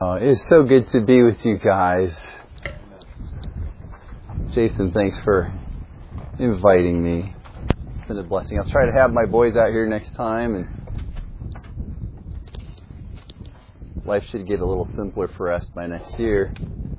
It is so good to be with you guys. Jason, thanks for inviting me. It's been a blessing. I'll try to have my boys out here next time, and life should get a little simpler for us by next year.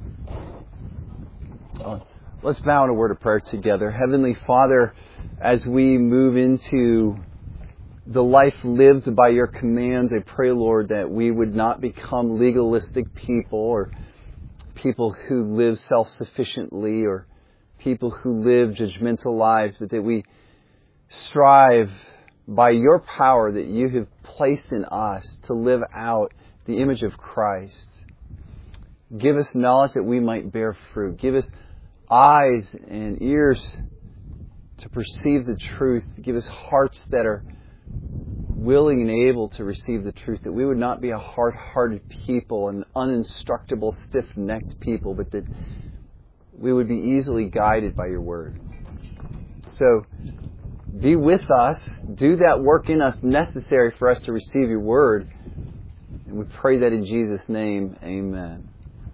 Let's bow in a word of prayer together. Heavenly Father, as we move into the life lived by your commands, I pray, Lord, that we would not become legalistic people or people who live self-sufficiently or people who live judgmental lives, but that we strive by your power that you have placed in us to live out the image of Christ. Give us knowledge that we might bear fruit. Give us eyes and ears to perceive the truth. Give us hearts that are willing and able to receive the truth, that we would not be a hard-hearted people, an uninstructable, stiff-necked people, but that we would be easily guided by your word. So, be with us. Do that work in us necessary for us to receive your word. And we pray that in Jesus' name, amen.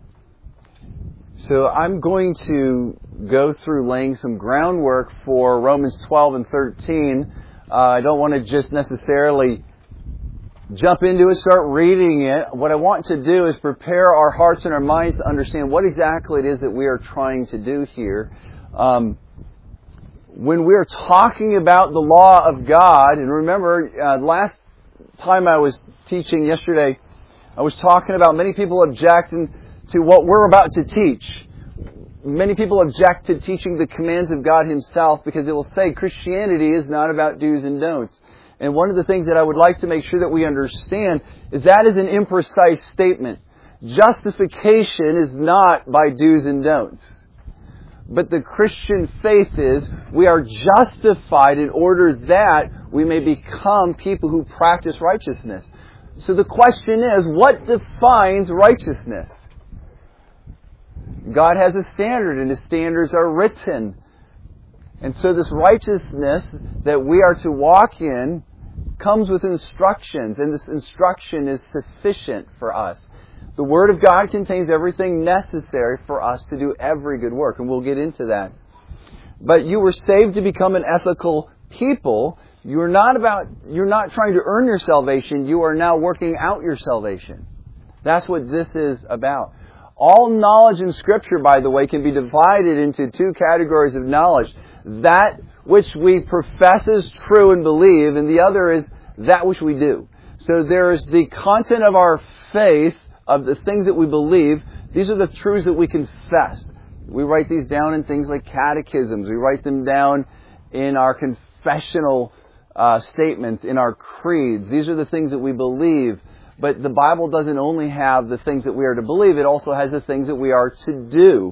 So I'm going to go through laying some groundwork for Romans 12 and 13. I don't want to just necessarily jump into it, start reading it. What I want to do is prepare our hearts and our minds to understand what exactly it is that we are trying to do here. When we're talking about the law of God, and remember, last time I was teaching yesterday, I was talking about many people objecting to what we're about to teach. Many people object to teaching the commands of God Himself because it will say Christianity is not about do's and don'ts. And one of the things that I would like to make sure that we understand is that is an imprecise statement. Justification is not by do's and don'ts. But the Christian faith is we are justified in order that we may become people who practice righteousness. So the question is, what defines righteousness? God has a standard, and His standards are written. And so this righteousness that we are to walk in comes with instructions, and this instruction is sufficient for us. The Word of God contains everything necessary for us to do every good work, and we'll get into that. But you were saved to become an ethical people. You're not trying to earn your salvation. You are now working out your salvation. That's what this is about. All knowledge in Scripture, by the way, can be divided into two categories of knowledge. That which we profess as true and believe, and the other is that which we do. So there is the content of our faith, of the things that we believe. These are the truths that we confess. We write these down in things like catechisms. We write them down in our confessional statements, in our creeds. These are the things that we believe. But the Bible doesn't only have the things that we are to believe, it also has the things that we are to do.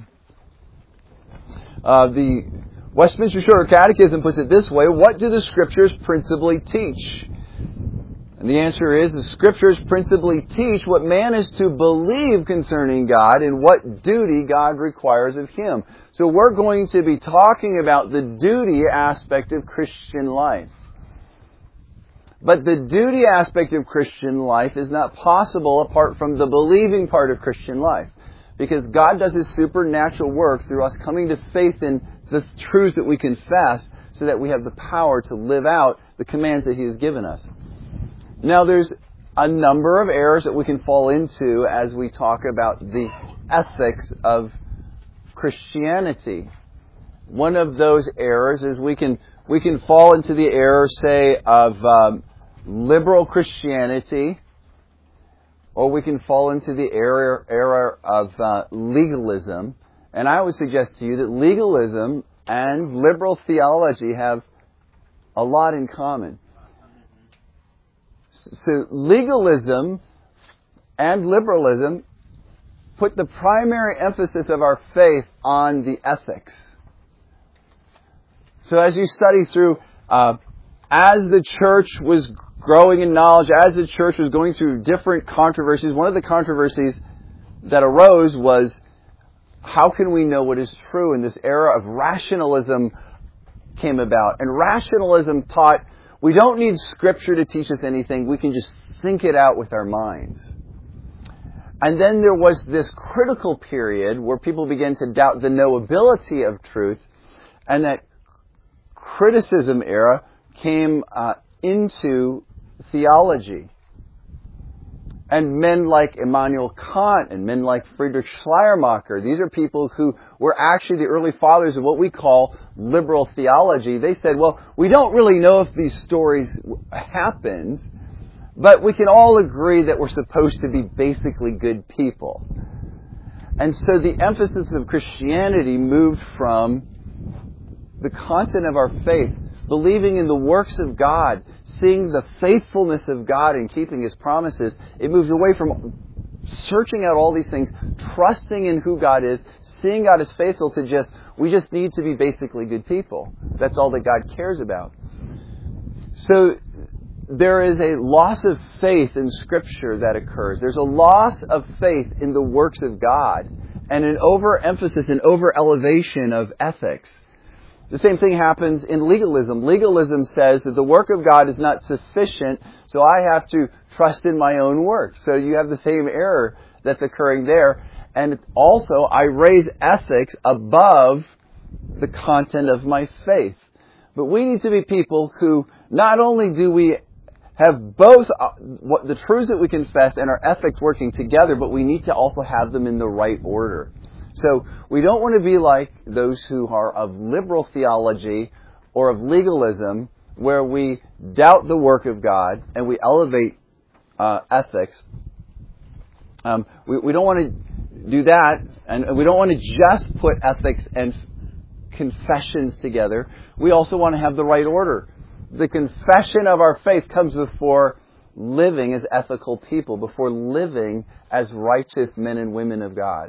The Westminster Shorter Catechism puts it this way: what do the Scriptures principally teach? And the answer is, the Scriptures principally teach what man is to believe concerning God and what duty God requires of him. So we're going to be talking about the duty aspect of Christian life. But the duty aspect of Christian life is not possible apart from the believing part of Christian life. Because God does His supernatural work through us coming to faith in the truths that we confess so that we have the power to live out the commands that He has given us. Now there's a number of errors that we can fall into as we talk about the ethics of Christianity. One of those errors is we can fall into the error, say, of liberal Christianity, or we can fall into the error of legalism. And I would suggest to you that legalism and liberal theology have a lot in common. So legalism and liberalism put the primary emphasis of our faith on the ethics. So as you study through, as the church was growing in knowledge, as the church was going through different controversies, one of the controversies that arose was, how can we know what is true? And this era of rationalism came about. And rationalism taught, we don't need Scripture to teach us anything. We can just think it out with our minds. And then there was this critical period where people began to doubt the knowability of truth, and that criticism era came into theology. And men like Immanuel Kant and men like Friedrich Schleiermacher, these are people who were actually the early fathers of what we call liberal theology. They said, well, we don't really know if these stories happened, but we can all agree that we're supposed to be basically good people. And so the emphasis of Christianity moved from the content of our faith, believing in the works of God, seeing the faithfulness of God in keeping His promises. It moved away from searching out all these things, trusting in who God is, seeing God as faithful, to we just need to be basically good people. That's all that God cares about. So there is a loss of faith in Scripture that occurs. There's a loss of faith in the works of God, and an overemphasis and over-elevation of ethics. The same thing happens in legalism. Legalism says that the work of God is not sufficient, so I have to trust in my own works. So you have the same error that's occurring there. And also, I raise ethics above the content of my faith. But we need to be people who not only do we have both the truths that we confess and our ethics working together, but we need to also have them in the right order. So we don't want to be like those who are of liberal theology or of legalism, where we doubt the work of God and we elevate ethics. We don't want to do that, and we don't want to just put ethics and confessions together. We also want to have the right order. The confession of our faith comes before living as ethical people, before living as righteous men and women of God.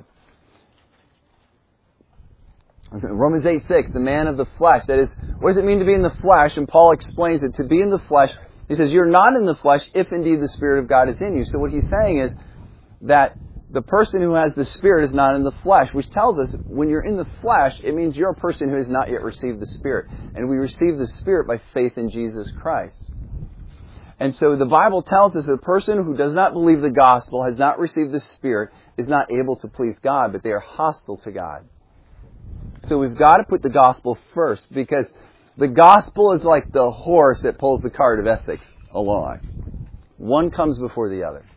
Romans 8:6, the man of the flesh. That is, what does it mean to be in the flesh? And Paul explains it. To be in the flesh, he says, you're not in the flesh if indeed the Spirit of God is in you. So what he's saying is that the person who has the Spirit is not in the flesh, which tells us when you're in the flesh, it means you're a person who has not yet received the Spirit. And we receive the Spirit by faith in Jesus Christ. And so the Bible tells us that a person who does not believe the gospel, has not received the Spirit, is not able to please God, but they are hostile to God. So we've got to put the gospel first, because the gospel is like the horse that pulls the cart of ethics along. One comes before the other.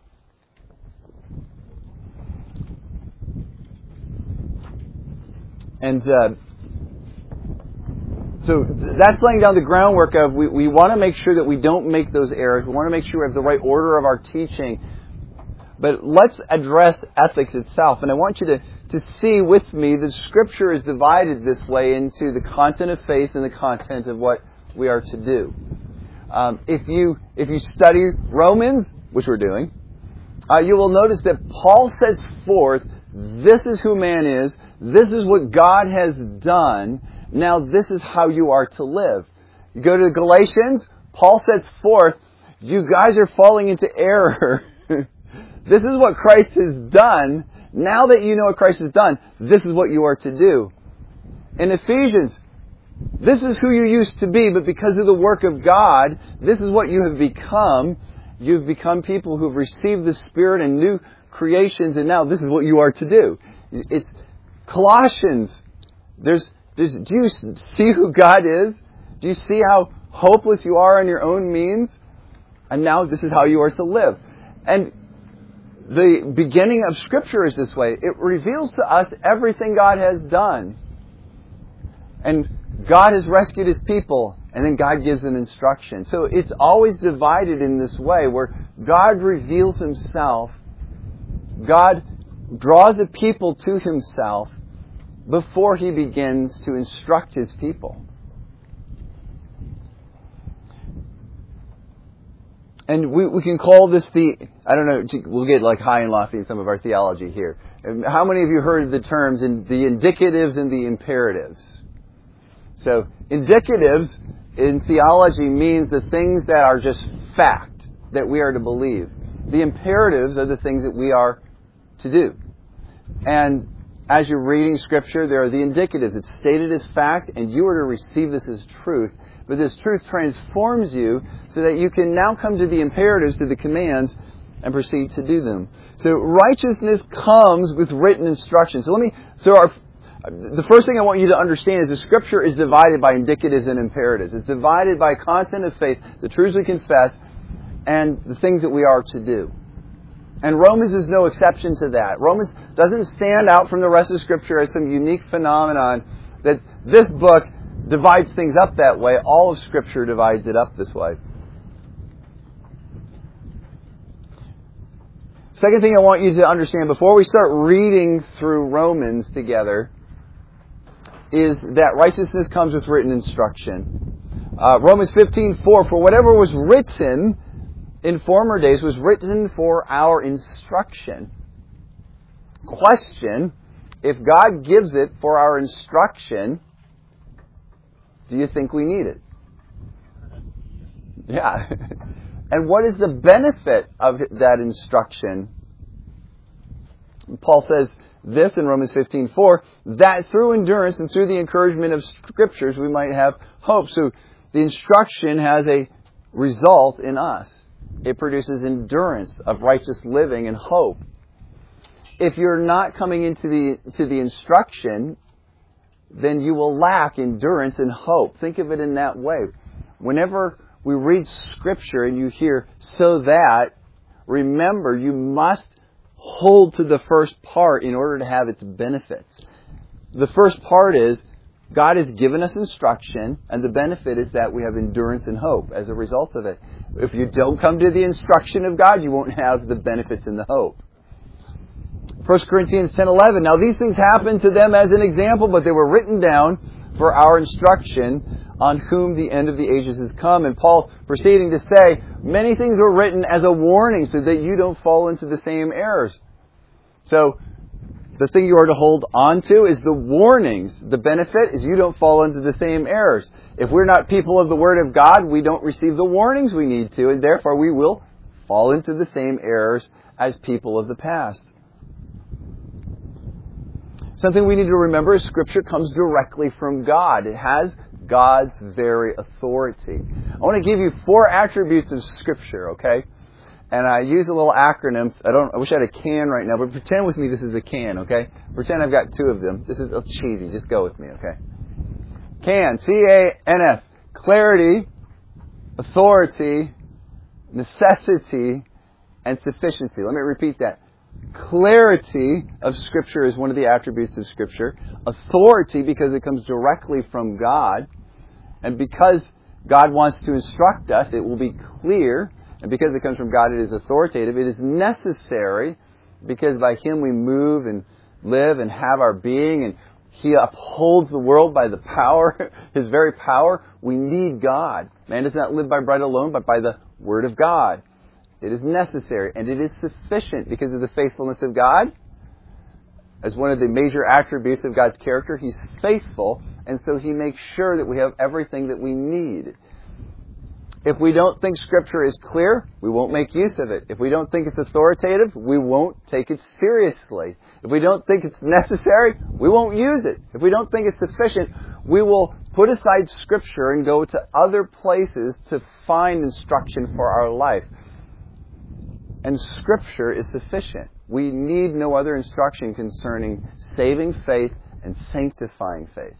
And so that's laying down the groundwork of we want to make sure that we don't make those errors. We want to make sure we have the right order of our teaching. But let's address ethics itself. And I want you to see with me that Scripture is divided this way into the content of faith and the content of what we are to do. If you study Romans, which we're doing, you will notice that Paul sets forth, this is who man is, this is what God has done, now this is how you are to live. You go to the Galatians, Paul sets forth, you guys are falling into error. This is what Christ has done. Now that you know what Christ has done, this is what you are to do. In Ephesians, this is who you used to be, but because of the work of God, this is what you have become. You've become people who have received the Spirit and new creations, and now this is what you are to do. It's Colossians. Do you see who God is? Do you see how hopeless you are on your own means? And now this is how you are to live. And the beginning of Scripture is this way. It reveals to us everything God has done. And God has rescued His people, and then God gives them instruction. So it's always divided in this way, where God reveals Himself. God draws the people to Himself before He begins to instruct His people. And we can call this I don't know, we'll get like high and lofty in some of our theology here. How many of you heard the terms in the indicatives and the imperatives? So, indicatives in theology means the things that are just fact, that we are to believe. The imperatives are the things that we are to do. And as you're reading Scripture, there are the indicatives. It's stated as fact, and you are to receive this as truth. But this truth transforms you so that you can now come to the imperatives, to the commands, and proceed to do them. So righteousness comes with written instruction. The first thing I want you to understand is the Scripture is divided by indicatives and imperatives. It's divided by content of faith, the truths we confess, and the things that we are to do. And Romans is no exception to that. Romans doesn't stand out from the rest of Scripture as some unique phenomenon that this book divides things up that way. All of Scripture divides it up this way. Second thing I want you to understand before we start reading through Romans together is that righteousness comes with written instruction. Romans 15:4, for whatever was written in former days was written for our instruction. Question, if God gives it for our instruction, do you think we need it? Yeah. And what is the benefit of that instruction? Paul says this in Romans 15:4, that through endurance and through the encouragement of Scriptures we might have hope. So the instruction has a result in us. It produces endurance of righteous living and hope. If you're not coming into the instruction, then you will lack endurance and hope. Think of it in that way. Whenever we read Scripture and you hear, so that, remember, you must hold to the first part in order to have its benefits. The first part is, God has given us instruction, and the benefit is that we have endurance and hope as a result of it. If you don't come to the instruction of God, you won't have the benefits and the hope. 1 Corinthians 10:11, now these things happened to them as an example, but they were written down for our instruction, on whom the end of the ages has come. And Paul's proceeding to say, many things were written as a warning so that you don't fall into the same errors. So, the thing you are to hold on to is the warnings. The benefit is you don't fall into the same errors. If we're not people of the Word of God, we don't receive the warnings we need to, and therefore we will fall into the same errors as people of the past. Something we need to remember is Scripture comes directly from God. It has God's very authority. I want to give you 4 attributes of Scripture, okay? And I use a little acronym. I wish I had a can right now, but pretend with me this is a can, okay? Pretend I've got 2 of them. This is cheesy. Just go with me, okay? CAN, C-A-N-S. Clarity, authority, necessity, and sufficiency. Let me repeat that. Clarity of Scripture is one of the attributes of Scripture. Authority, because it comes directly from God. And because God wants to instruct us, it will be clear. And because it comes from God, it is authoritative. It is necessary, because by Him we move and live and have our being. And He upholds the world by the power, His very power. We need God. Man does not live by bread alone, but by the Word of God. It is necessary, and it is sufficient because of the faithfulness of God. As one of the major attributes of God's character, He's faithful, and so He makes sure that we have everything that we need. If we don't think Scripture is clear, we won't make use of it. If we don't think it's authoritative, we won't take it seriously. If we don't think it's necessary, we won't use it. If we don't think it's sufficient, we will put aside Scripture and go to other places to find instruction for our life. And Scripture is sufficient. We need no other instruction concerning saving faith and sanctifying faith.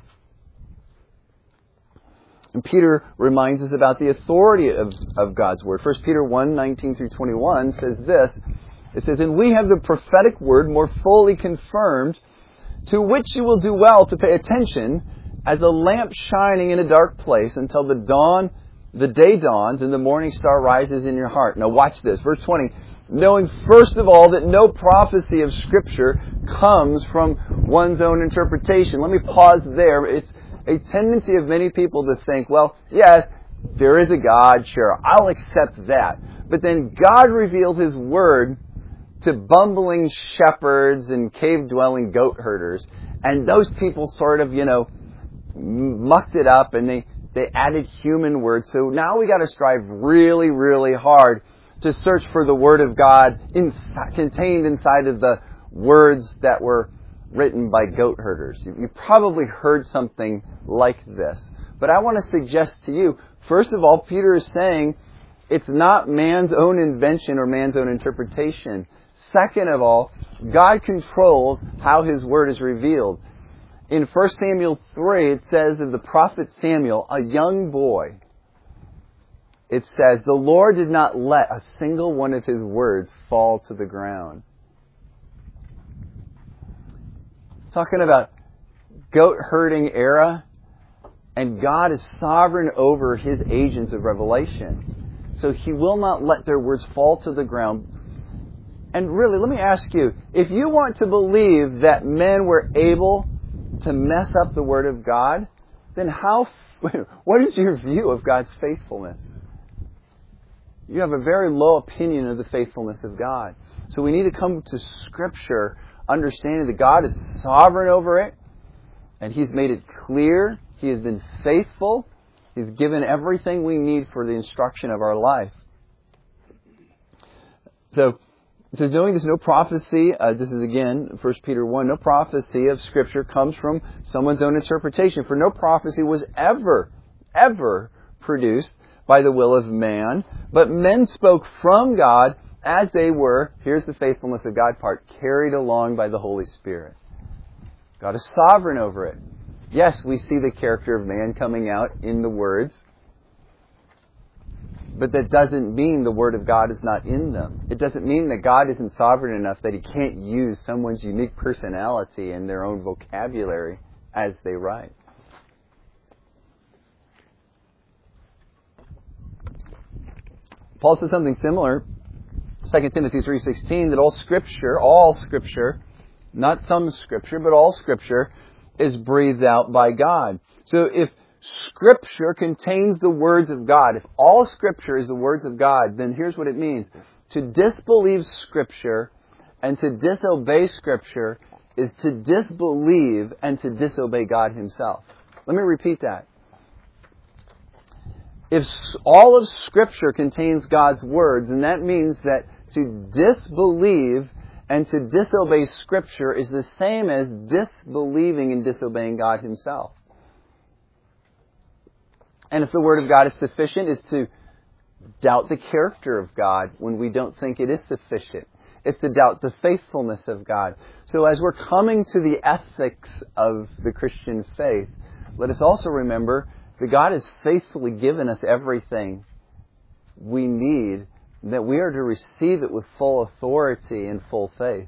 And Peter reminds us about the authority of God's Word. 1 Peter 1:19-21 says this. It says, and we have the prophetic word more fully confirmed, to which you will do well to pay attention as a lamp shining in a dark place until the day dawns and the morning star rises in your heart. Now watch this. Verse 20. Knowing first of all that no prophecy of Scripture comes from one's own interpretation. Let me pause there. It's a tendency of many people to think, well, yes, there is a God, sure, I'll accept that. But then God revealed His Word to bumbling shepherds and cave-dwelling goat herders. And those people sort of, mucked it up and they added human words. So now we got to strive really, really hard to search for the Word of God contained inside of the words that were written by goat herders. You probably heard something like this. But I want to suggest to you, first of all, Peter is saying, It's not man's own invention or man's own interpretation. Second of all, God controls how His Word is revealed. In 1 Samuel 3, it says of the prophet Samuel, a young boy, it says, the Lord did not let a single one of His words fall to the ground. Talking about goat herding era, and God is sovereign over His agents of revelation. So He will not let their words fall to the ground. And really, let me ask you, if you want to believe that men were able to mess up the Word of God, then what is your view of God's faithfulness? You have a very low opinion of the faithfulness of God. So we need to come to Scripture understanding that God is sovereign over it, and He's made it clear. He has been faithful. He's given everything we need for the instruction of our life. So, it says, knowing there's no prophecy, this is again, 1 Peter 1, no prophecy of Scripture comes from someone's own interpretation. For no prophecy was ever produced by the will of man, but men spoke from God as they were, here's the faithfulness of God part, carried along by the Holy Spirit. God is sovereign over it. Yes, we see the character of man coming out in the words, but that doesn't mean the Word of God is not in them. It doesn't mean that God isn't sovereign enough that He can't use someone's unique personality and their own vocabulary as they write. Paul said something similar, 2 Timothy 3:16, that all Scripture, not some Scripture, but all Scripture is breathed out by God. So if Scripture contains the words of God, if all Scripture is the words of God, then here's what it means. To disbelieve Scripture and to disobey Scripture is to disbelieve and to disobey God Himself. Let me repeat that. If all of Scripture contains God's words, then that means that to disbelieve and to disobey Scripture is the same as disbelieving and disobeying God Himself. And if the Word of God is sufficient, is to doubt the character of God when we don't think it is sufficient. It's to doubt the faithfulness of God. So as we're coming to the ethics of the Christian faith, let us also remember that God has faithfully given us everything we need, that we are to receive it with full authority and full faith.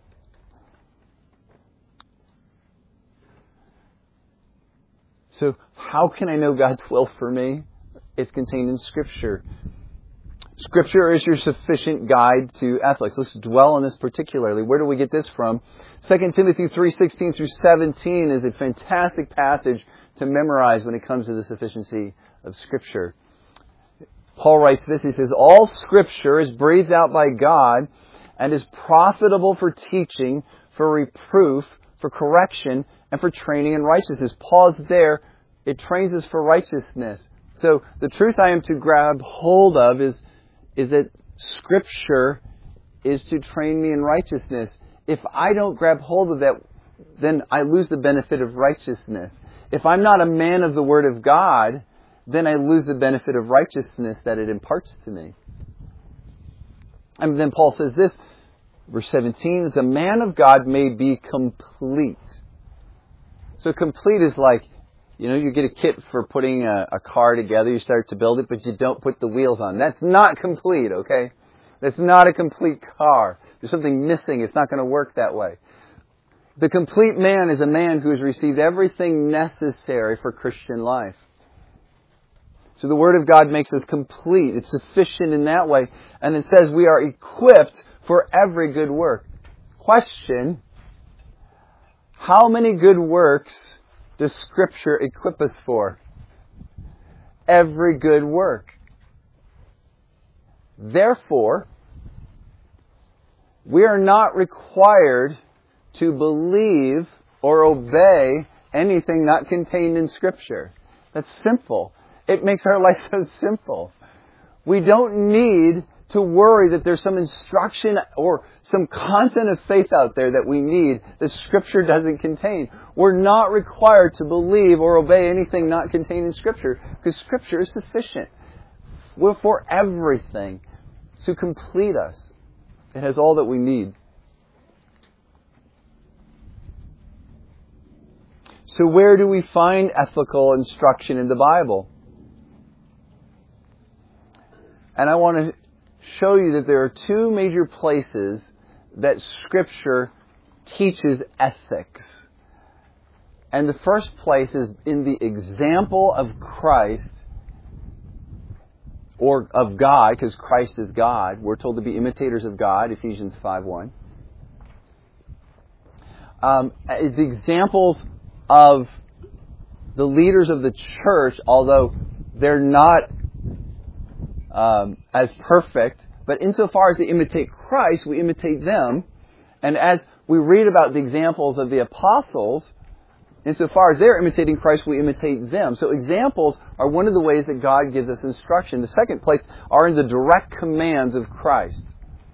So how can I know God's will for me? It's contained in Scripture. Scripture is your sufficient guide to ethics. Let's dwell on this particularly. Where do we get this from? 2 Timothy 3:16 through 17 is a fantastic passage to memorize when it comes to the sufficiency of Scripture. Paul writes this, he says, all Scripture is breathed out by God and is profitable for teaching, for reproof, for correction, and for training in righteousness. Pause there. It trains us for righteousness. So the truth I am to grab hold of is that Scripture is to train me in righteousness. If I don't grab hold of that, then I lose the benefit of righteousness. If I'm not a man of the Word of God, then I lose the benefit of righteousness that it imparts to me. And then Paul says this, verse 17, that the man of God may be complete. So complete is like, you get a kit for putting a car together, you start to build it, but you don't put the wheels on. That's not complete, okay? That's not a complete car. There's something missing. It's not going to work that way. The complete man is a man who has received everything necessary for Christian life. So the Word of God makes us complete. It's sufficient in that way. And it says we are equipped for every good work. Question, how many good works does Scripture equip us for? Every good work. Therefore, we are not required to believe or obey anything not contained in Scripture. That's simple. It makes our life so simple. We don't need to worry that there's some instruction or some content of faith out there that we need that Scripture doesn't contain. We're not required to believe or obey anything not contained in Scripture because Scripture is sufficient for everything, to complete us. It has all that we need. So where do we find ethical instruction in the Bible? And I want to show you that there are two major places that Scripture teaches ethics. And the first place is in the example of Christ, or of God, because Christ is God. We're told to be imitators of God, Ephesians 5:1. The examples of the leaders of the church, although they're not as perfect, but insofar as they imitate Christ, we imitate them. And as we read about the examples of the apostles, insofar as they're imitating Christ, we imitate them. So examples are one of the ways that God gives us instruction. The second place are in the direct commands of Christ.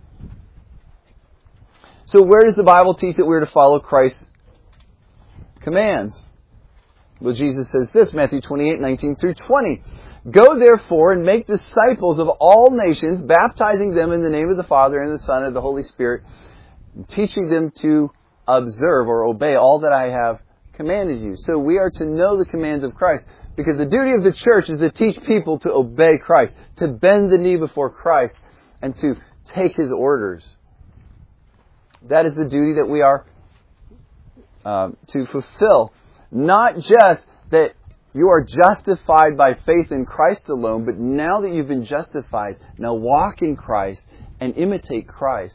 So where does the Bible teach that we're to follow Christ's commands? Well, Jesus says this, Matthew 28:19-20. Go therefore and make disciples of all nations, baptizing them in the name of the Father and the Son and the Holy Spirit, teaching them to observe or obey all that I have commanded you. So we are to know the commands of Christ, because the duty of the church is to teach people to obey Christ, to bend the knee before Christ, and to take His orders. That is the duty that we are to fulfill. Not just that you are justified by faith in Christ alone, but now that you've been justified, now walk in Christ and imitate Christ.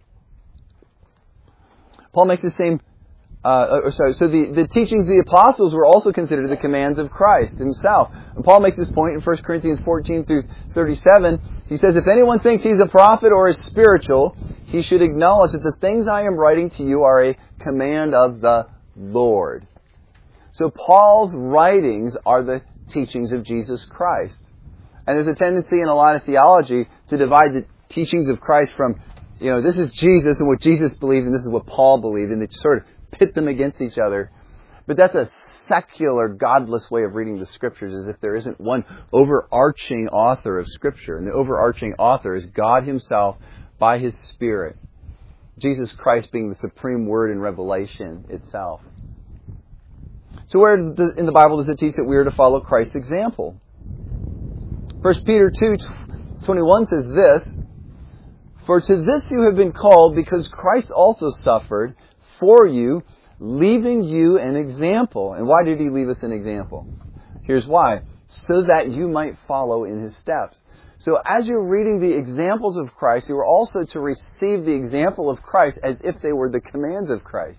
Paul makes the same. So the teachings of the apostles were also considered the commands of Christ Himself. And Paul makes this point in 1 Corinthians 14-37. He says, if anyone thinks he's a prophet or is spiritual, he should acknowledge that the things I am writing to you are a command of the Lord. So Paul's writings are the teachings of Jesus Christ. And there's a tendency in a lot of theology to divide the teachings of Christ from, this is Jesus and what Jesus believed, and this is what Paul believed, and they sort of pit them against each other. But that's a secular, godless way of reading the Scriptures, as if there isn't one overarching author of Scripture. And the overarching author is God Himself by His Spirit. Jesus Christ being the supreme word in Revelation itself. So where in the Bible does it teach that we are to follow Christ's example? 1 Peter 2:21 says this, for to this you have been called, because Christ also suffered for you, leaving you an example. And why did He leave us an example? Here's why. So that you might follow in His steps. So as you're reading the examples of Christ, you are also to receive the example of Christ as if they were the commands of Christ.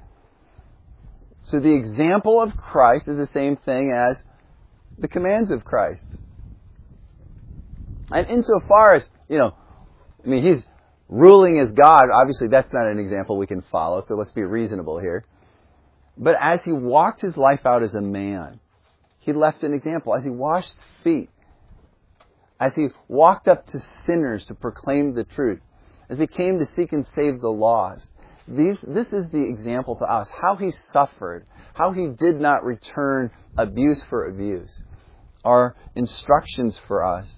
So the example of Christ is the same thing as the commands of Christ. And insofar as, He's ruling as God. Obviously, that's not an example we can follow, so let's be reasonable here. But as He walked His life out as a man, He left an example. As He washed feet, as He walked up to sinners to proclaim the truth, as He came to seek and save the lost, this is the example to us. How He suffered, how He did not return abuse for abuse, are instructions for us.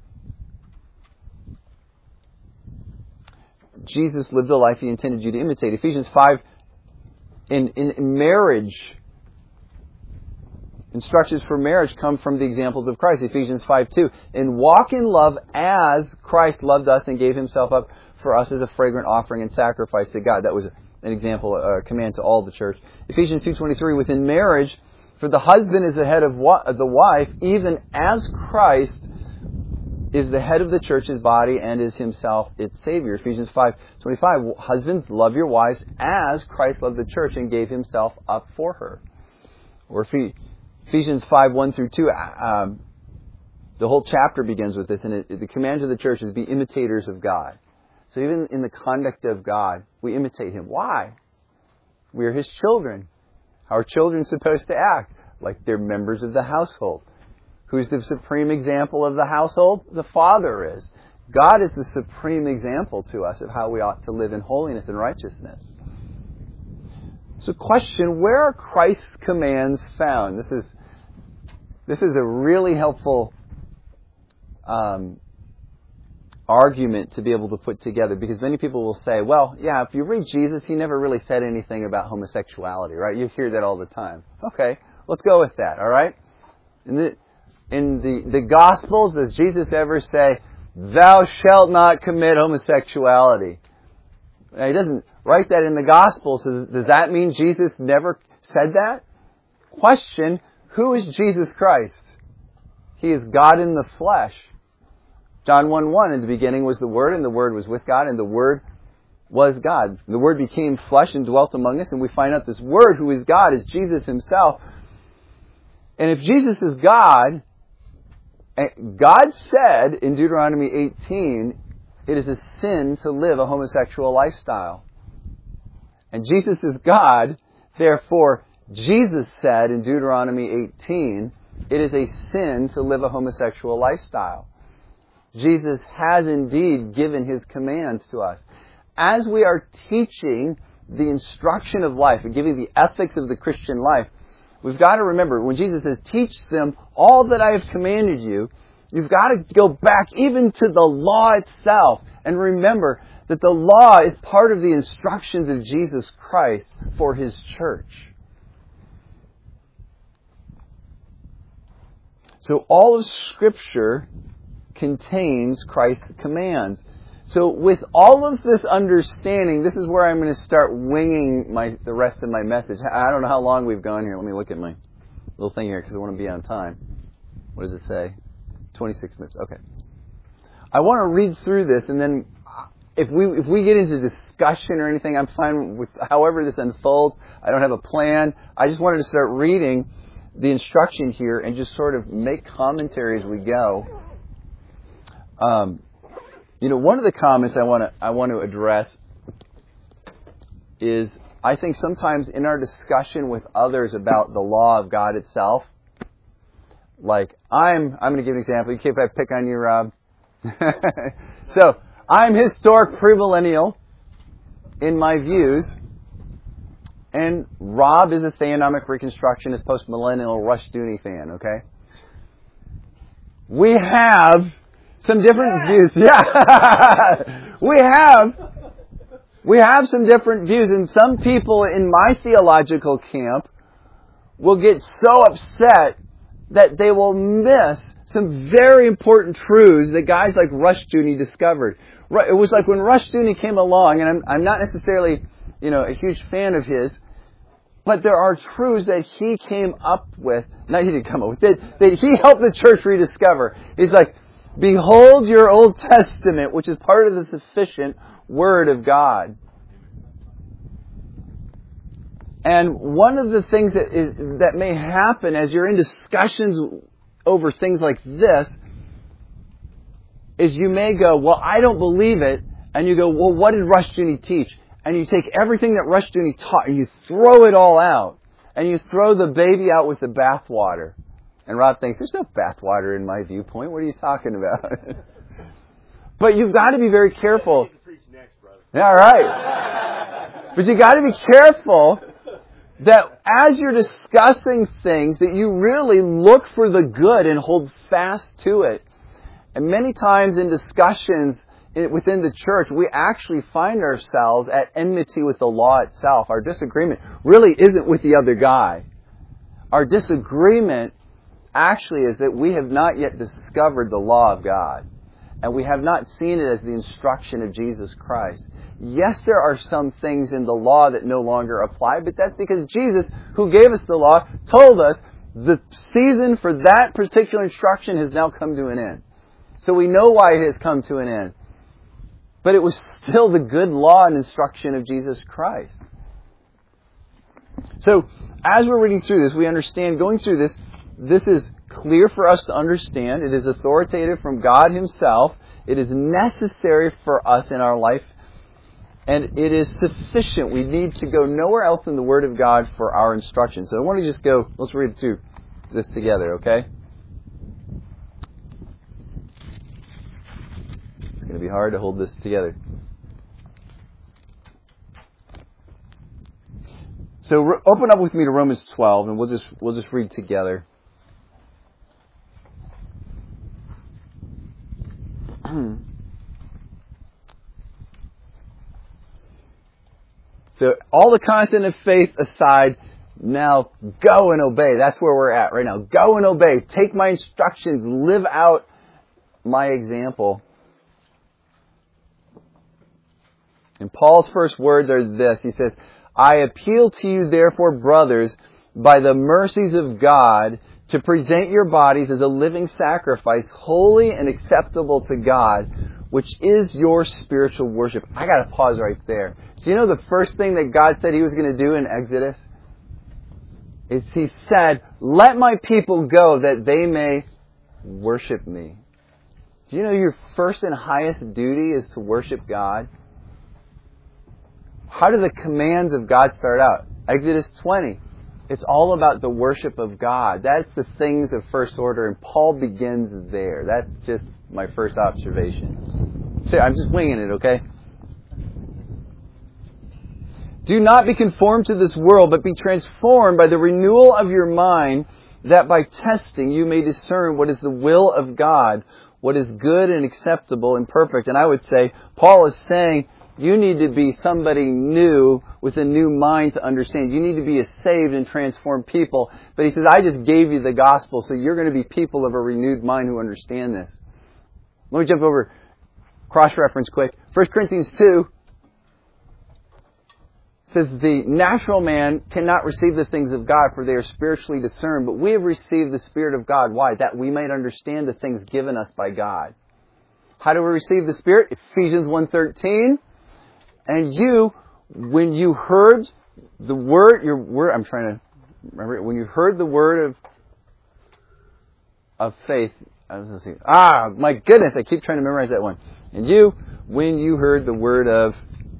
Jesus lived the life He intended you to imitate. Ephesians 5, in marriage, instructions for marriage come from the examples of Christ. Ephesians 5:2, and walk in love as Christ loved us and gave Himself up for us as a fragrant offering and sacrifice to God. That was an example, a command to all the church. Ephesians 2:23, within marriage, for the husband is the head of the wife, even as Christ is the head of the church's body and is Himself its Savior. Ephesians 5:25, husbands, love your wives as Christ loved the church and gave Himself up for her. Or Ephesians 5:1-2, the whole chapter begins with this, and the command of the church is be imitators of God. So even in the conduct of God, we imitate Him. Why? We are His children. How are children supposed to act? Like they're members of the household. Who's the supreme example of the household? The Father is. God is the supreme example to us of how we ought to live in holiness and righteousness. So question, where are Christ's commands found? This is a really helpful argument to be able to put together, because many people will say, well, yeah, if you read Jesus, he never really said anything about homosexuality, right? You hear that all the time. Okay, let's go with that, all right? In the Gospels, does Jesus ever say, thou shalt not commit homosexuality? Now, he doesn't write that in the Gospels. So does that mean Jesus never said that? Question, who is Jesus Christ? He is God in the flesh. John 1:1, in the beginning was the Word, and the Word was with God, and the Word was God. The Word became flesh and dwelt among us, and we find out this Word, who is God, is Jesus Himself. And if Jesus is God, God said in Deuteronomy 18, it is a sin to live a homosexual lifestyle. And Jesus is God, therefore Jesus said in Deuteronomy 18, it is a sin to live a homosexual lifestyle. Jesus has indeed given His commands to us. As we are teaching the instruction of life and giving the ethics of the Christian life, we've got to remember, when Jesus says, teach them all that I have commanded you, you've got to go back even to the law itself and remember that the law is part of the instructions of Jesus Christ for His church. So all of Scripture contains Christ's commands. So with all of this understanding, this is where I'm going to start winging the rest of my message. I don't know how long we've gone here. Let me look at my little thing here because I want to be on time. What does it say? 26 minutes. Okay. I want to read through this, and then if we get into discussion or anything, I'm fine with however this unfolds. I don't have a plan. I just wanted to start reading the instruction here and just sort of make commentary as we go. One of the comments I want to address is, I think sometimes in our discussion with others about the law of God itself, like I'm going to give an example. Okay, if I pick on you, Rob. So I'm historic premillennial in my views, and Rob is a theonomic reconstructionist postmillennial Rushdoony fan. Okay, we have some different views. Yeah. We have some different views, and some people in my theological camp will get so upset that they will miss some very important truths that guys like Rushdoony discovered. It was like when Rushdoony came along, and I'm not necessarily, a huge fan of his, but there are truths that he came up with. Not he didn't come up with, that he helped the church rediscover. He's like, behold your Old Testament, which is part of the sufficient Word of God. And one of the things that may happen as you're in discussions over things like this is you may go, well, I don't believe it. And you go, well, what did Rushdoony teach? And you take everything that Rushdoony taught and you throw it all out. And you throw the baby out with the bathwater. And Rob thinks, there's no bathwater in my viewpoint. What are you talking about? But you've got to be very careful. Yeah, right. But you've got to be careful that as you're discussing things, that you really look for the good and hold fast to it. And many times in discussions within the church, we actually find ourselves at enmity with the law itself. Our disagreement really isn't with the other guy. Our disagreement actually is that we have not yet discovered the law of God. And we have not seen it as the instruction of Jesus Christ. Yes, there are some things in the law that no longer apply, but that's because Jesus, who gave us the law, told us the season for that particular instruction has now come to an end. So we know why it has come to an end. But it was still the good law and instruction of Jesus Christ. So, as we're reading through this, we understand, going through this, this is clear for us to understand. It is authoritative from God Himself. It is necessary for us in our life. And it is sufficient. We need to go nowhere else in the Word of God for our instruction. So I want to just go, let's read through this together, okay? It's going to be hard to hold this together. So open up with me to Romans 12, and we'll just read together. So all the content of faith aside, now go and obey. That's where we're at right now. Go and obey. Take my instructions. Live out my example. And Paul's first words are this. He says, I appeal to you therefore, brothers, by the mercies of God, to present your bodies as a living sacrifice, holy and acceptable to God, which is your spiritual worship. I got to pause right there. Do you know the first thing that God said He was going to do in Exodus? Is He said, let my people go that they may worship me. Do you know your first and highest duty is to worship God? How do the commands of God start out? Exodus 20. It's all about the worship of God. That's the things of first order, and Paul begins there. That's just my first observation. So I'm just winging it, okay? Do not be conformed to this world, but be transformed by the renewal of your mind, that by testing you may discern what is the will of God, what is good and acceptable and perfect. And I would say, Paul is saying, you need to be somebody new with a new mind to understand. You need to be a saved and transformed people. But he says, I just gave you the gospel, so you're going to be people of a renewed mind who understand this. Let me jump over, cross-reference quick. 1 Corinthians 2 says, the natural man cannot receive the things of God, for they are spiritually discerned. But we have received the Spirit of God. Why? That we might understand the things given us by God. How do we receive the Spirit? Ephesians 1:13. And you, when you heard the word, I'm trying to remember it. When you heard the word of faith, my goodness, I keep trying to memorize that one. And you, when you heard the word of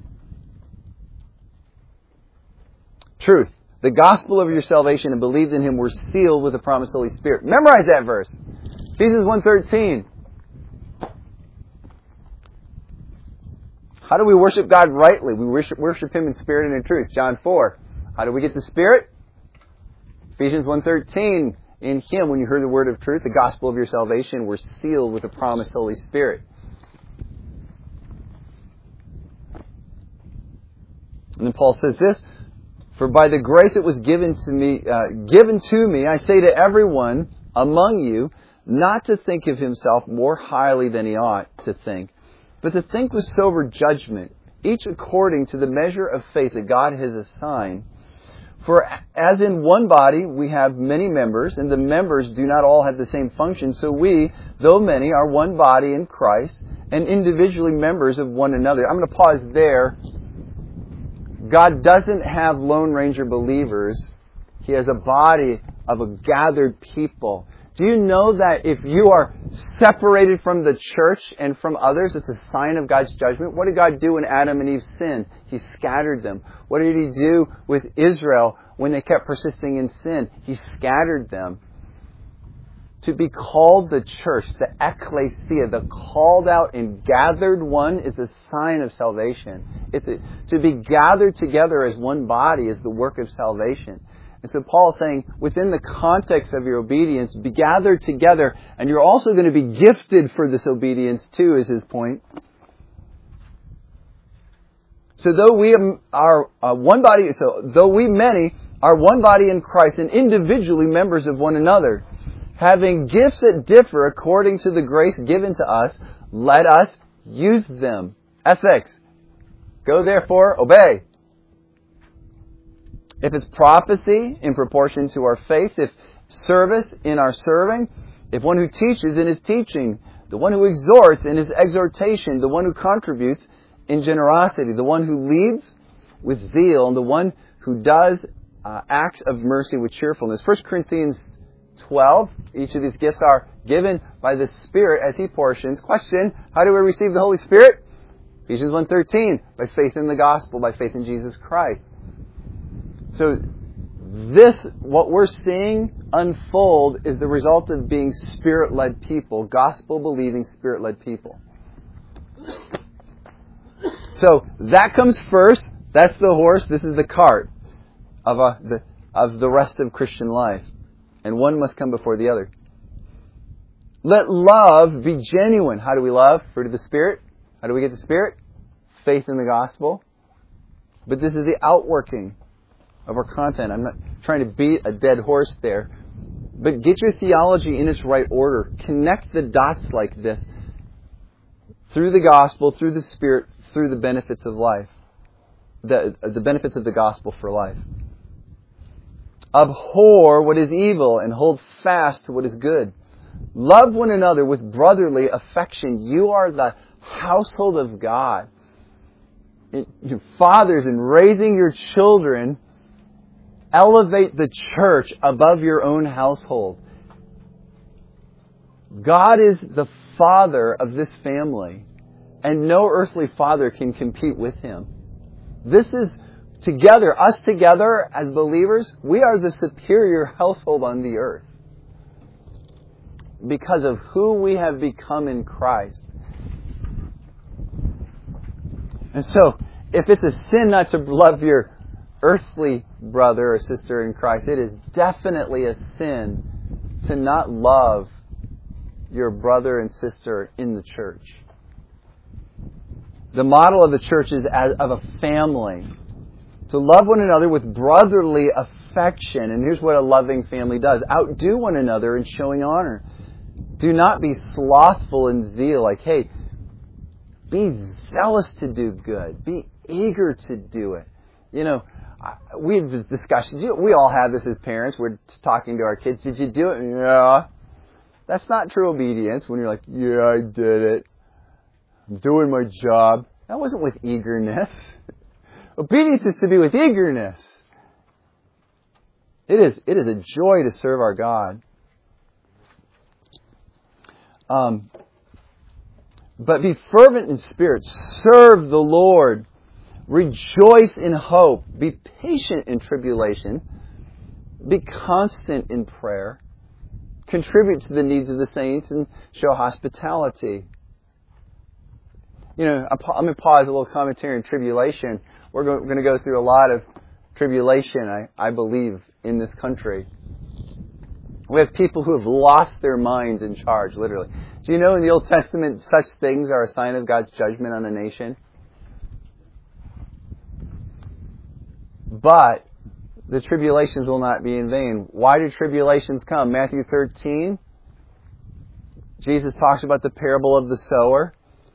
truth, the gospel of your salvation, and believed in Him, were sealed with the promised Holy Spirit. Memorize that verse. Ephesians 1:13. How do we worship God rightly? We worship Him in spirit and in truth. John 4. How do we get the Spirit? Ephesians 1:13. In Him, when you heard the word of truth, the gospel of your salvation, were sealed with the promised Holy Spirit. And then Paul says this, for by the grace that was given to me, I say to everyone among you, not to think of himself more highly than he ought to think, but to think with sober judgment, each according to the measure of faith that God has assigned. For as in one body we have many members, and the members do not all have the same function, so we, though many, are one body in Christ, and individually members of one another. I'm going to pause there. God doesn't have Lone Ranger believers. He has a body of a gathered people. Do you know that if you are separated from the church and from others, it's a sign of God's judgment? What did God do when Adam and Eve sinned? He scattered them. What did He do with Israel when they kept persisting in sin? He scattered them. To be called the church, the ecclesia, the called out and gathered one, is a sign of salvation. To be gathered together as one body is the work of salvation. And so Paul is saying, within the context of your obedience, be gathered together, and you're also going to be gifted for this obedience too, is his point. So though we are one body, though we many are one body in Christ and individually members of one another, having gifts that differ according to the grace given to us, let us use them. Ethics. Go therefore, obey. If it's prophecy, in proportion to our faith. If service, in our serving. If one who teaches, in his teaching. The one who exhorts, in his exhortation. The one who contributes, in generosity. The one who leads, with zeal. And the one who does acts of mercy with cheerfulness. 1 Corinthians 12. Each of these gifts are given by the Spirit as He portions. Question, how do we receive the Holy Spirit? Ephesians 1:13. By faith in the gospel, by faith in Jesus Christ. So this, what we're seeing unfold, is the result of being Spirit-led people, gospel-believing, Spirit-led people. So that comes first. That's the horse. This is the cart of the rest of Christian life. And one must come before the other. Let love be genuine. How do we love? Fruit of the Spirit. How do we get the Spirit? Faith in the gospel. But this is the outworking of our content. I'm not trying to beat a dead horse there. But get your theology in its right order. Connect the dots like this. Through the gospel, through the Spirit, through the benefits of life. The benefits of the gospel for life. Abhor what is evil and hold fast to what is good. Love one another with brotherly affection. You are the household of God. Fathers, in raising your children, elevate the church above your own household. God is the father of this family, and no earthly father can compete with Him. This is together, us together as believers, we are the superior household on the earth because of who we have become in Christ. And so, if it's a sin not to love your earthly brother or sister in Christ, it is definitely a sin to not love your brother and sister in the church. The model of the church is of a family. To love one another with brotherly affection. And here's what a loving family does. Outdo one another in showing honor. Do not be slothful in zeal. Like, hey, be zealous to do good. Be eager to do it. You know, we've discussed, we all have this as parents. We're talking to our kids. Did you do it? Yeah. That's not true obedience when you're like, yeah, I did it. I'm doing my job. That wasn't with eagerness. Obedience is to be with eagerness. It is a joy to serve our God. But be fervent in spirit. Serve the Lord. Rejoice in hope. Be patient in tribulation. Be constant in prayer. Contribute to the needs of the saints and show hospitality. You know, I'm going to pause a little commentary on tribulation. We're going to go through a lot of tribulation, I believe, in this country. We have people who have lost their minds in charge, literally. Do you know in the Old Testament such things are a sign of God's judgment on a nation? But the tribulations will not be in vain. Why do tribulations come? Matthew 13, Jesus talks about the parable of the sower.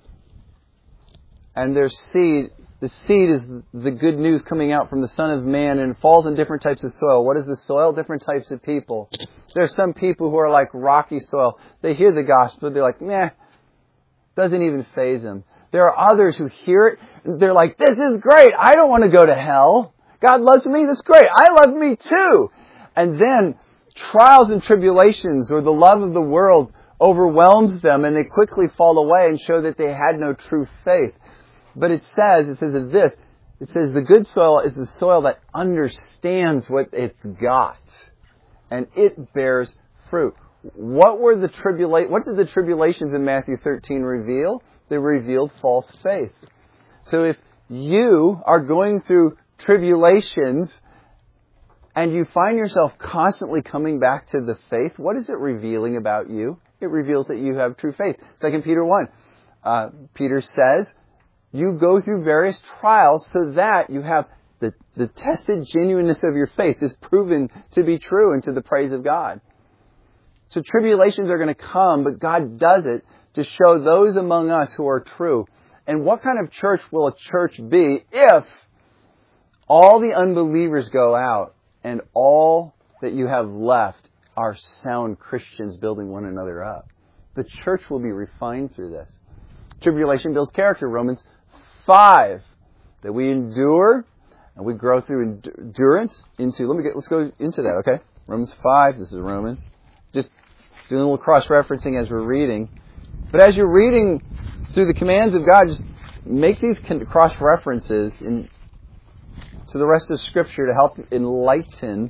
And there's seed. The seed is the good news coming out from the Son of Man, and it falls in different types of soil. What is the soil? Different types of people. There are some people who are like rocky soil. They hear the gospel. They're like, nah, doesn't even faze them. There are others who hear it. They're like, this is great. I don't want to go to hell. God loves me. That's great. I love me too. And then trials and tribulations or the love of the world overwhelms them, and they quickly fall away and show that they had no true faith. But it says this. It says the good soil is the soil that understands what it's got. And it bears fruit. What did the tribulations in Matthew 13 reveal? They revealed false faith. So if you are going through tribulations and you find yourself constantly coming back to the faith, what is it revealing about you? It reveals that you have true faith. 2 Peter 1. Peter says, you go through various trials so that you have the tested genuineness of your faith is proven to be true and to the praise of God. So tribulations are going to come, but God does it to show those among us who are true. And what kind of church will a church be if all the unbelievers go out and all that you have left are sound Christians building one another up? The church will be refined through this. Tribulation builds character. Romans 5. That we endure and we grow through endurance into... Let's go into that, okay? Romans 5. This is Romans. Just doing a little cross-referencing as we're reading. But as you're reading through the commands of God, just make these cross-references to the rest of Scripture to help enlighten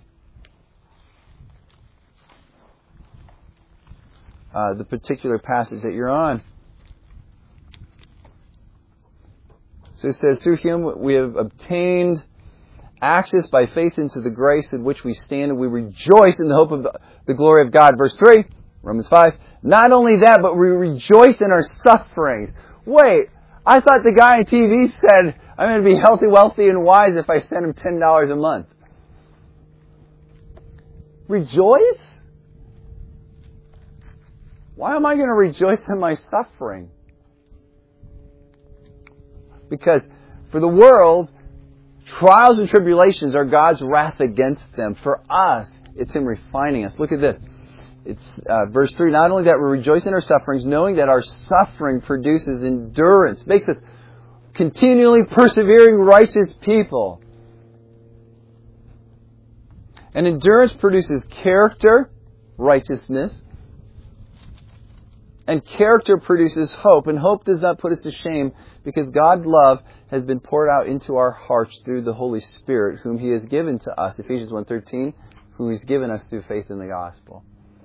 the particular passage that you're on. So it says, through Him we have obtained access by faith into the grace in which we stand, and we rejoice in the hope of the glory of God. Verse 3, Romans 5. Not only that, but we rejoice in our sufferings. Wait, I thought the guy on TV said, I'm going to be healthy, wealthy, and wise if I send him $10 a month. Rejoice? Why am I going to rejoice in my suffering? Because for the world, trials and tribulations are God's wrath against them. For us, it's Him refining us. Look at this. It's verse 3. Not only that we rejoice in our sufferings, knowing that our suffering produces endurance, makes us continually persevering righteous people. And endurance produces character, righteousness. And character produces hope. And hope does not put us to shame, because God's love has been poured out into our hearts through the Holy Spirit, whom He has given to us. Ephesians 1:13, whom He's given us through faith in the gospel.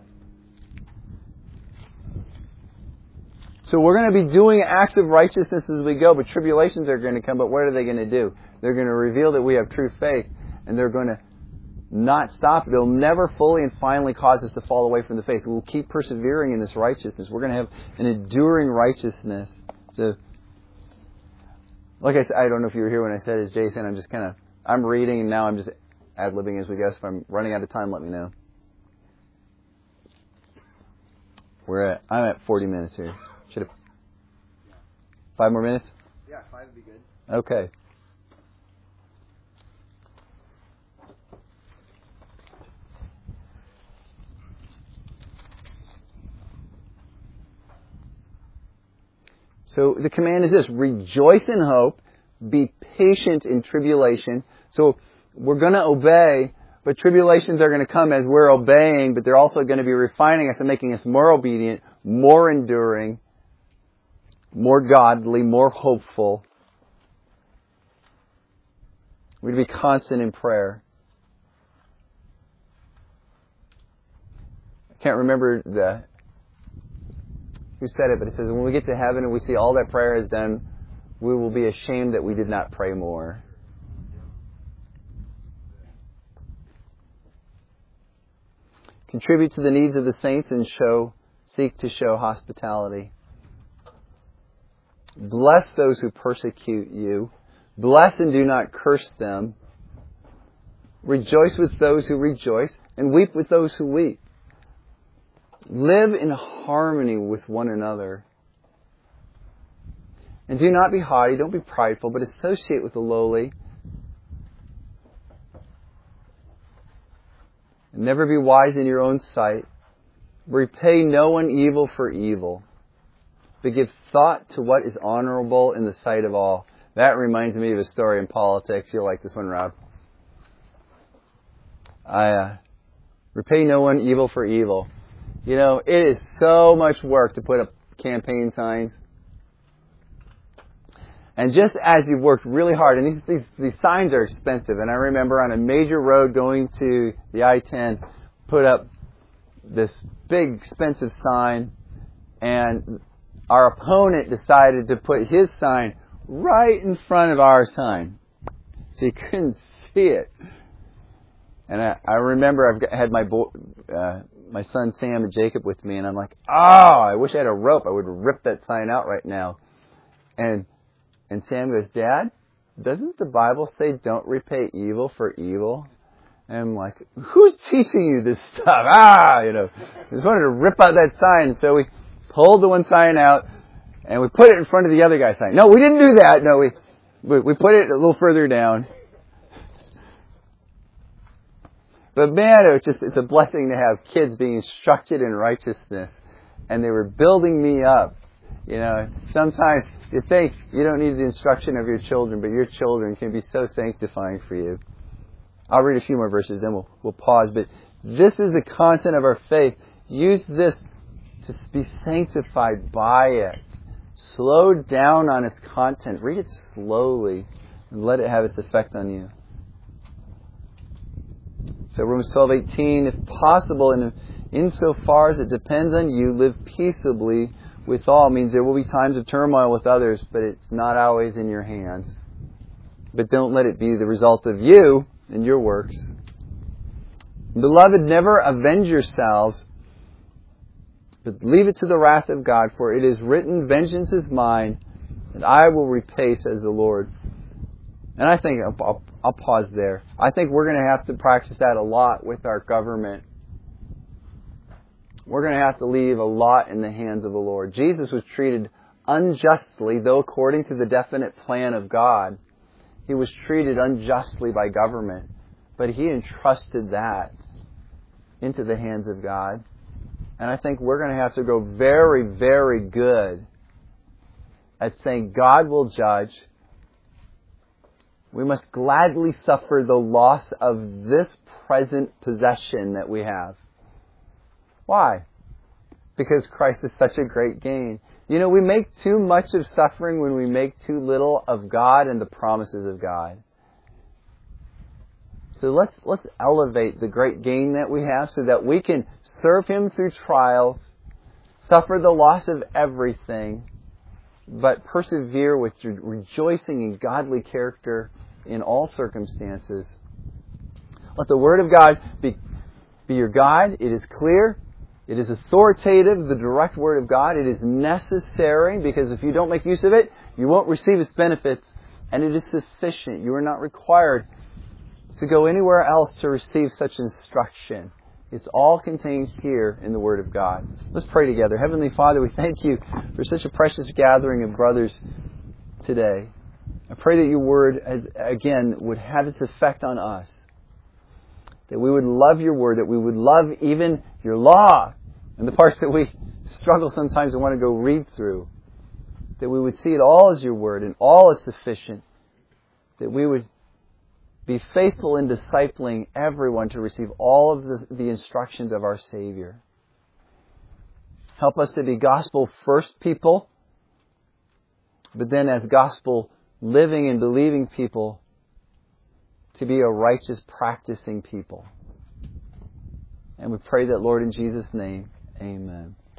So we're going to be doing acts of righteousness as we go, but tribulations are going to come. But what are they going to do? They're going to reveal that we have true faith, and they're going to not stop. They'll never fully and finally cause us to fall away from the faith. We'll keep persevering in this righteousness. We're going to have an enduring righteousness. So, like I said, I don't know if you were here when I said it, Jason. I'm reading, and now I'm just ad-libbing as we go. So if I'm running out of time, let me know. I'm at 40 minutes here. Should have 5 more minutes? Yeah, 5 would be good. Okay. So the command is this: rejoice in hope, be patient in tribulation. So we're going to obey, but tribulations are going to come as we're obeying, but they're also going to be refining us and making us more obedient, more enduring, more godly, more hopeful. We'd be constant in prayer. I can't remember who said it, but it says when we get to heaven and we see all that prayer has done, we will be ashamed that we did not pray more. Contribute to the needs of the saints and seek to show hospitality. Bless those who persecute you. Bless and do not curse them. Rejoice with those who rejoice, and weep with those who weep. Live in harmony with one another. And do not be haughty, don't be prideful, but associate with the lowly. And never be wise in your own sight. Repay no one evil for evil, but give thought to what is honorable in the sight of all. That reminds me of a story in politics. You'll like this one, Rob. Repay no one evil for evil. You know, it is so much work to put up campaign signs. And just as you've worked really hard, and these signs are expensive, and I remember on a major road going to the I-10, put up this big expensive sign, and our opponent decided to put his sign right in front of our sign, so you couldn't see it. And I remember I've had my son Sam and Jacob with me, and I'm like, I wish I had a rope. I would rip that sign out right now. And Sam goes, Dad, doesn't the Bible say don't repay evil for evil? And I'm like, who's teaching you this stuff? I just wanted to rip out that sign. So we pulled the one sign out, and we put it in front of the other guy's sign. No, we didn't do that. No, we put it a little further down. But man, it's a blessing to have kids being instructed in righteousness. And they were building me up. You know, sometimes you think you don't need the instruction of your children, but your children can be so sanctifying for you. I'll read a few more verses, then we'll pause. But this is the content of our faith. Use this to be sanctified by it. Slow down on its content. Read it slowly and let it have its effect on you. So Romans 12:18, if possible, and insofar as it depends on you, live peaceably with all. Means there will be times of turmoil with others, but it's not always in your hands. But don't let it be the result of you and your works. Beloved, never avenge yourselves, But leave it to the wrath of God, for it is written, vengeance is mine, and I will repay, says the Lord. And I think, I'll pause there. I think we're going to have to practice that a lot with our government. We're going to have to leave a lot in the hands of the Lord. Jesus was treated unjustly, though according to the definite plan of God. He was treated unjustly by government. But He entrusted that into the hands of God. And I think we're going to have to go very, very good at saying God will judge. We must gladly suffer the loss of this present possession that we have. Why? Because Christ is such a great gain. You know, we make too much of suffering when we make too little of God and the promises of God. So let's elevate the great gain that we have so that we can serve Him through trials, suffer the loss of everything, but persevere with rejoicing in godly character in all circumstances. Let the Word of God be your guide. It is clear. It is authoritative, the direct Word of God. It is necessary, because if you don't make use of it, you won't receive its benefits. And it is sufficient. You are not required to go anywhere else to receive such instruction. It's all contained here in the Word of God. Let's pray together. Heavenly Father, we thank You for such a precious gathering of brothers today. I pray that Your Word, again, would have its effect on us. That we would love Your Word, that we would love even Your law, and the parts that we struggle sometimes and want to go read through. That we would see it all as Your Word and all as sufficient. That we would be faithful in discipling everyone to receive all of the instructions of our Savior. Help us to be gospel-first people, but then as gospel-living and believing people, to be a righteous, practicing people. And we pray that, Lord, in Jesus' name, amen.